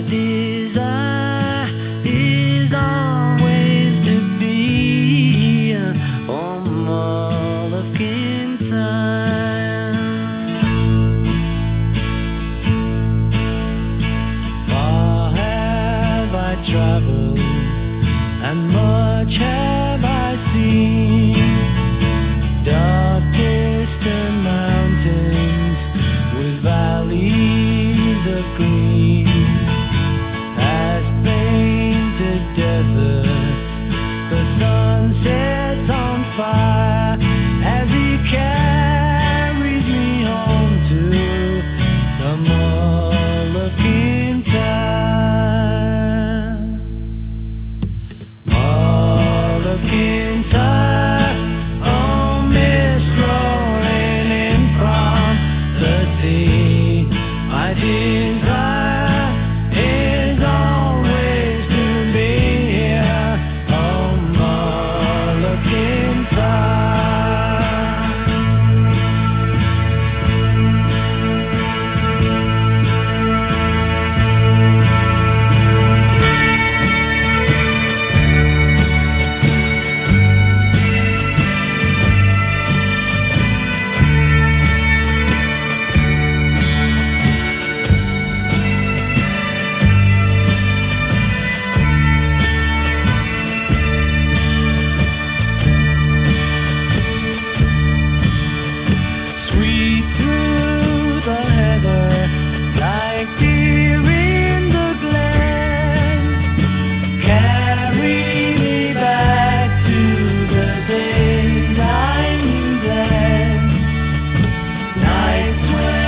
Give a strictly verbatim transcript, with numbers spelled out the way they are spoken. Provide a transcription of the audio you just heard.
desire is always to be home all of time. Far have I traveled, and much have I seen. Dark distant mountains with valleys of green, past painted deserts, the sun sets on fire as he carries me home to the Moluccan time. Moluccan time, oh mist rolling in from the sea. My desire is always to be here, oh Moluccan time. Sweet through the heather, like deer in the glen, carry me back to the days I knew then. Nights when